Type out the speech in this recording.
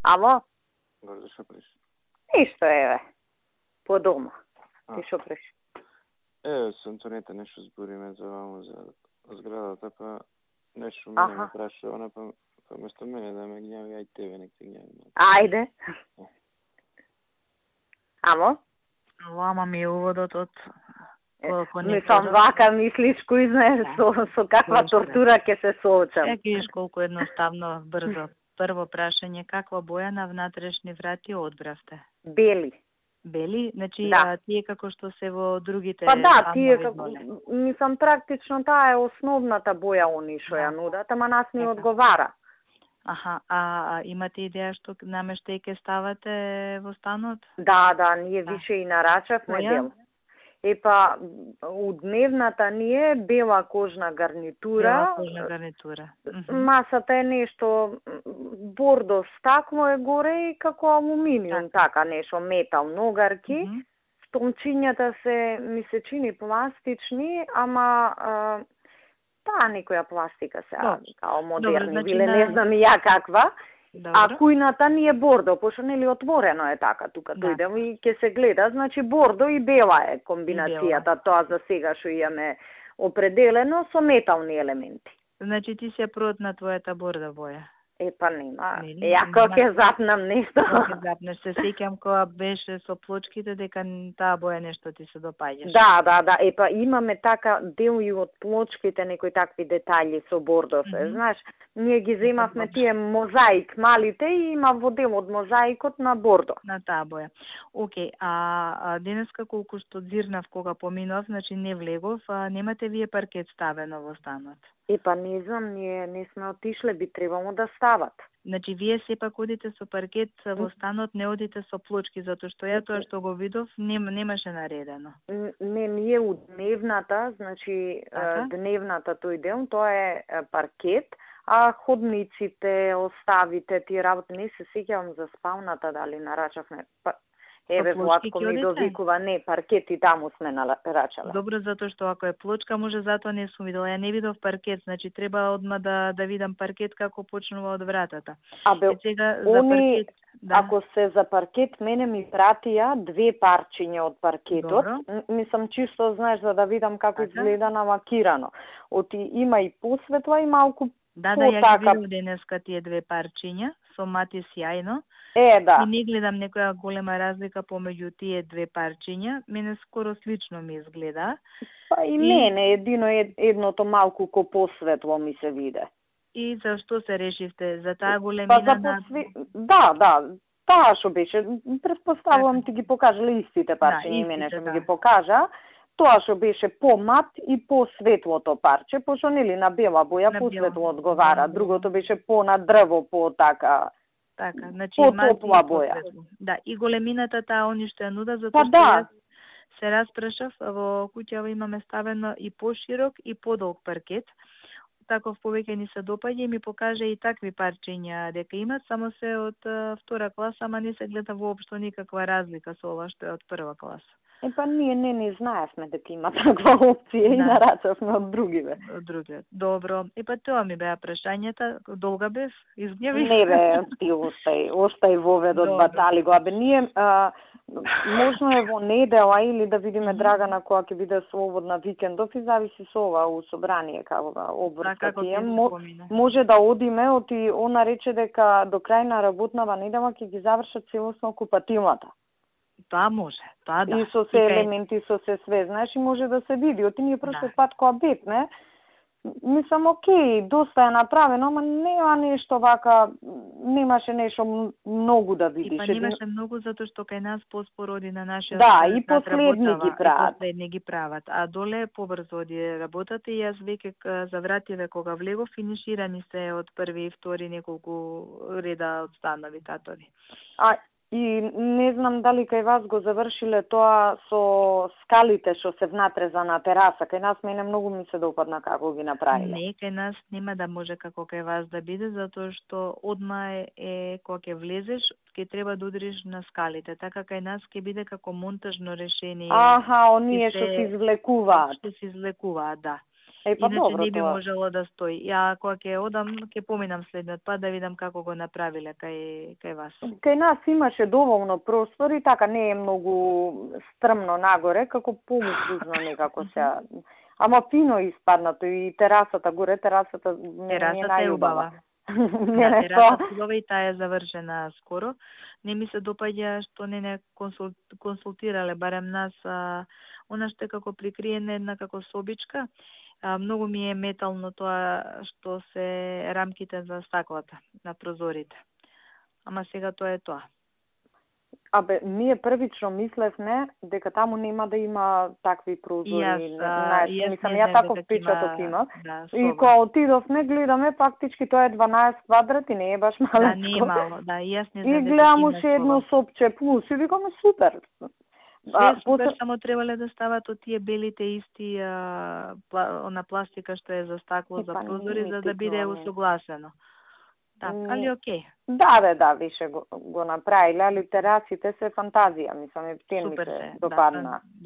Ало? Гордо, што преш? Ништо, еве. По дома. Ти што преш? Со Антонета нешто збориме за ваму, за зградата, па нешто мене ме прашува, она па место мене да ме гњави, ај тебе нек те гњави. Ајде. Ало? Ама ми е уводот од Мислам, вака мислиш, кој знае со каква тортура ќе се соочам. Сега видиш колку едноставно, брзо. Прво прашање, каква боја на внатрешни врати одбравте? Бели. Бели? Значи, да. Тие како што се во другите... Па да, тие како... Мислам, практично таа е основната боја они што ја нудат, ама нас ни одговара. Аха, имате идеја што намеште и ке ставате во станот? Да, ние више и нарачавме бел. Епа, у дневната ни е бела кожна гарнитура. Масата е нешто бордо стакло е горе и како алуминиум, така нешто, метал, ногарки. Стомчињата се, ми се чини пластични, ама таа некоја пластика се као модерни, биле не знам и ја каква. А кујната ни е бордо, пошто нели отворено е така, тука дојдем и ќе се гледа, значи бордо и бела е комбинацијата, тоа за сега што имаме определено со метални елементи. Значи ти се прот на твојата борда боја? Епа нема. Ја кога ќе запнам нешто. Кога запнеш, се сеќам кога беше со плочките дека таа боја нешто ти се допаѓаше. Да. Епа имаме така дел и од плочките, некои такви детаљи со бордо се. Знаеш, ние ги земавме тие мозаик малите и има во дел од мозаикот на бордо. На таа боја. Океј, а денеска колку што дзирнав кога поминав, значи не влегов, немате вие паркет ставено во станот? Епа не знам, ние не сме отишле, би требало да стават. Значи вие сепак одите со паркет во станот, не одите со плочки, затоа што ја тоа што го видов немаше наредено. Не, ние у дневната, значи дневната тој дел, тоа е паркет, а ходниците, оставите, тие работи, не се сеќавам за спалната дали нарачавме. Еве Владко ми довикува, не, паркет и таму сме нарачале. Добро, затоа што ако е плочка, може затоа не сум видела. Ја не видов паркет, значи треба одма да видам паркет како почнува од вратата. Сега за паркет, ако се за паркет, мене ми пратија 2 парчиња од паркетот. Мислам чисто, знаеш, за да видам како изгледа намакирано. Оти има и посветла и малку ја ги видов денеска тие 2 парчиња, со мати сјајно. Да. И не гледам некоја голема разлика помеѓу тие 2 парчиња. Мене скоро слично ми изгледа. Па и мене, едното малку ко посветло ми се виде. И зашто се решивте? За таа големина на... Да. Таа што беше, предпоставувам ти ги покажале истите парчиња, мене што ми ги покажа. Тоа што беше помат и посветлото парче, пошто нели на бела боја посветло одговара, другото беше на дрво, така, значи топла боја. Да, и големината таа они што ја нуда, затоа што јас се распрашав, во куќава имаме ставено и поширок и подолг паркет. Таков повеќе ни се допаѓа и ми покажа и такви парчиња дека имат, само се од втора класа, ама не се гледа воопшто никаква разлика со ова што е од прва класа. Епа ние не знаевме дека има таква опција и нарачавме од другиве. Од другиве. Добро. Епа тоа ми беа прашањата. Долга бев? Изгневи? Не бе, ти остај воведот, батали го. Ние можно е во недела или да видиме Драгана која ќе биде слободна викендов и зависи со ова у собрание како обврска тие. Може да одиме, оти она рече дека до крај на работнава недела ќе ги завршат целосно окупативната. Тоа може, тоа да. И со се елементи, со се све, знаеш, и може да се види. Оти ние прошлиот пат кога бетме, мислам, окей, доста е направено, ама нема нешто вака, немаше нешто многу да видиш. И па немаше многу затоа што кај нас поспор оди на нашиот и последни ги прават. И последни ги прават. А доле побрзо оди работата и јас веќе за вративе кога влегов, финиширани се од први и втори неколку реда од станови татови. И не знам дали кај вас го завршиле тоа со скалите што се внатре за на тераса. Кај нас мене многу ми се допадна како ги направиле. Не, кај нас нема да може како кај вас да биде, затоа што одма кога ќе влезеш, ќе треба да удриш на скалите. Така кај нас ќе биде како монтажно решение. Оние што се извлекуваат. Што се извлекуваат, да. Иначе добро не би тоа. можело да стои. Ја кога ќе одам, ќе поминам следниот пат да видам како го направиле кај вас. Кај нас имаше доволно простори, така не е многу стрмно нагоре, како полукружно некако се. Ама фино испаднато и терасата горе, терасата ми е најубава. Терасата убава и таа е завршена скоро. Не ми се допаѓа што не консултирале, барем нас, она што е како прикриена една како собичка. Многу ми е метално тоа што се рамките за стаклата на прозорите. Ама сега тоа е тоа. Ние првично мислевме дека таму нема да има такви прозори. Ја тако впечаток имав. И кога отидовме, гледаме, фактички тоа е 12 квадрати, не е баш малечко. Да, не е мало, да, и јас не знам. И гледам уште едно сопче плюс и викаме супер. Супер, само требале да стават од тие белите исти на пластика што е за стакло, за прозори, за да биде усогласено. Али окей. Да, више го направиле, али терасите се фантазија, мислам, те ми се допадна.